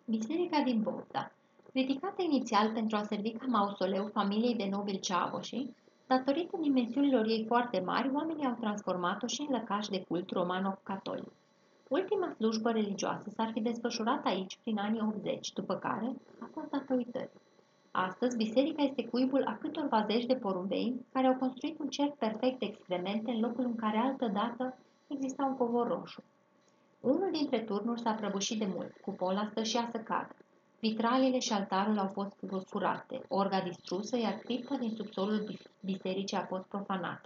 Biserica din Bobda, ridicată inițial pentru a servi ca mausoleu familiei de nobili Ceavoși, datorită dimensiunilor ei foarte mari, oamenii au transformat-o și în lăcaș de cult romano-catolic. Ultima slujbă religioasă s-ar fi desfășurat aici prin anii 80, după care a fost dată uitării. Astăzi, biserica este cuibul a câtorva zeci de porumbei care au construit un cerc perfect de excremente în locul în care altădată exista un covor roșu. Unul dintre turnuri s-a prăbușit de mult, cupola stă și ea să cadă. Vitralele și altarul au fost furate, orga distrusă, iar cripta din subsolul bisericii a fost profanată.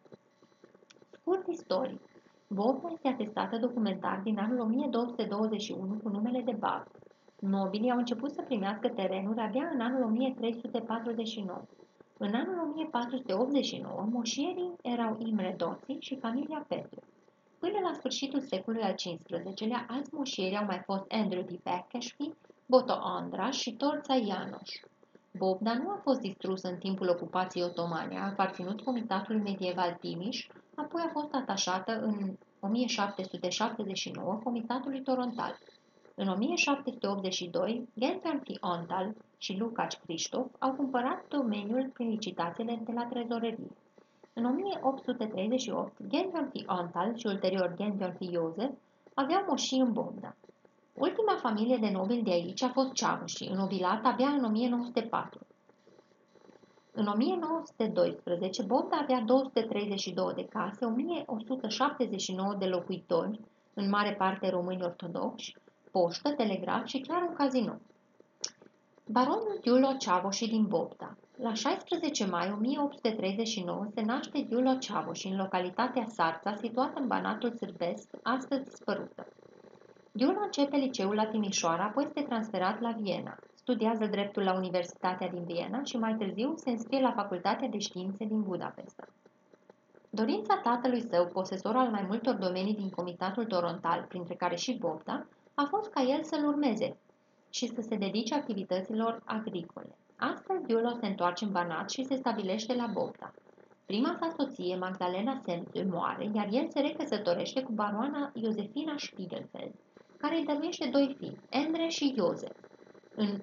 Scurt istoric. Bobna este atestată documentar din anul 1221 cu numele de Bab. Nobilii au început să primească terenuri abia în anul 1349. În anul 1489, moșierii erau Imre Doții și familia Petru. Până la sfârșitul secolului al XV-lea, alți moșieri au mai fost Andrew de Beckesfi, Boto Andras și Torța Ianoș. Bobna nu a fost distrusă în timpul ocupației otomane, a aparținut comitatului medieval Timiș, apoi a fost atașată în 1779 comitatului torontal. În 1782, Ghencea fi Antal și Lukács Kristof au cumpărat domeniul prin licitațiile de la trezorerie. În 1838, Ghencea fi Antal și ulterior Ghencea fi Iosef aveau moșii în Bobda. Ultima familie de nobili de aici a fost Ceavoși, înnobilat abia în 1904. În 1912, Bobda avea 232 de case, 1179 de locuitori, în mare parte români ortodoxi, poștă, telegraf și chiar un casino. Baronul Giulio Ceavoși din Bobda. La 16 mai 1839 se naște Giulio Ceavoși în localitatea Sarța, situată în Banatul Sârbesc, astăzi dispărută. Giulio începe liceul la Timișoara, apoi este transferat la Viena. Studiază dreptul la Universitatea din Viena și mai târziu se înscrie la Facultatea de Științe din Budapesta. Dorința tatălui său, posesor al mai multor domenii din comitatul torontal, printre care și Bobda, a fost ca el să-l urmeze și să se dedice activităților agricole. Astfel, Giulio se întoarce în Banat și se stabilește la Bobda. Prima sa soție, Magdalena Semple, moare, iar el se recăsătorește cu baroana Iosefina Spiegelfeld, care îi dăruiește doi fii, Endre și Iosef. În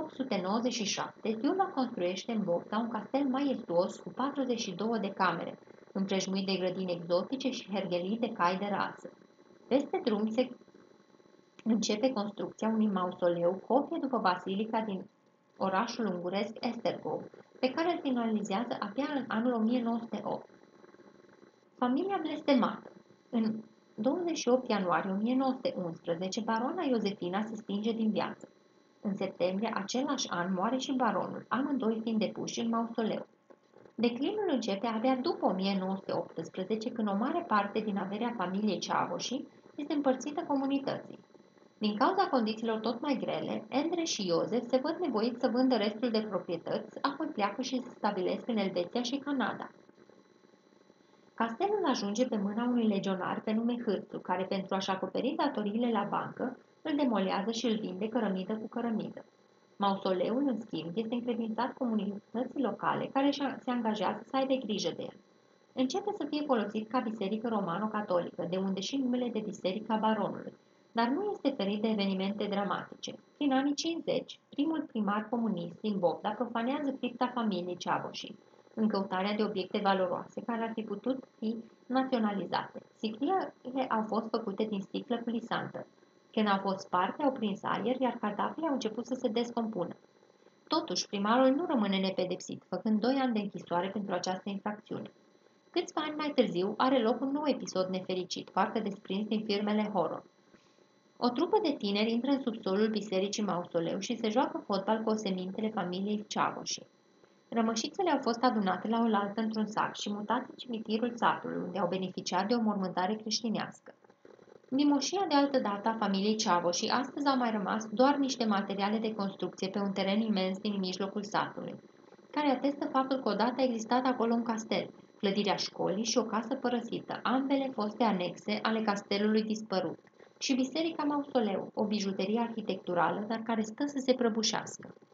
1897, Giulio construiește în Bobda un castel maiestuos cu 42 de camere, împrejmuit de grădini exotice și herghelii de cai de rasă. Peste drum se începe construcția unui mausoleu, copie după basilica din orașul unguresc Esztergom, pe care îl finalizează abia în anul 1908. Familia blestemată. În 28 ianuarie 1911, barona Iosefina se stinge din viață. În septembrie același an moare și baronul, amândoi fiind depuși în mausoleu. Declinul începe abia după 1918, când o mare parte din averea familiei Ceavoși este împărțită comunității. Din cauza condițiilor tot mai grele, Endre și Iosef se văd nevoiți să vândă restul de proprietăți, apoi pleacă și se stabilesc în Elveția și Canada. Castelul ajunge pe mâna unui legionar pe nume Hârțu, care pentru a-și acoperi datoriile la bancă, îl demolează și îl vinde cărămidă cu cărămidă. Mausoleul, în schimb, este încredințat comunității locale, care se angajează să aibă grijă de el. Începe să fie folosit ca biserică romano-catolică, de unde și numele de Biserica Baronului, dar nu este ferit de evenimente dramatice. Prin anii 50, primul primar comunist din Bobda profanează cripta familiei Ceavoși, în căutarea de obiecte valoroase care ar fi putut fi naționalizate. Sticlele au fost făcute din sticlă plisantă. Când au fost sparte, au prins aer, iar cadavrele au început să se descompună. Totuși, primarul nu rămâne nepedepsit, făcând 2 ani de închisoare pentru această infracțiune. Câțiva ani mai târziu are loc un nou episod nefericit, parcă desprins din filmele horror. O trupă de tineri intră în subsolul bisericii Mausoleu și se joacă fotbal cu osemintele familiei Ceavoși. Rămășițele au fost adunate la oaltă într-un sac și mutate în cimitirul satului, unde au beneficiat de o mormântare creștinească. Din moșia de altă dată a familiei Ceavoși, astăzi au mai rămas doar niște materiale de construcție pe un teren imens din mijlocul satului, care atestă faptul că odată a existat acolo un castel, clădirea școlii și o casă părăsită, ambele foste anexe ale castelului dispărut, și biserica Mausoleu, o bijuterie arhitecturală, dar care stă să se prăbușească.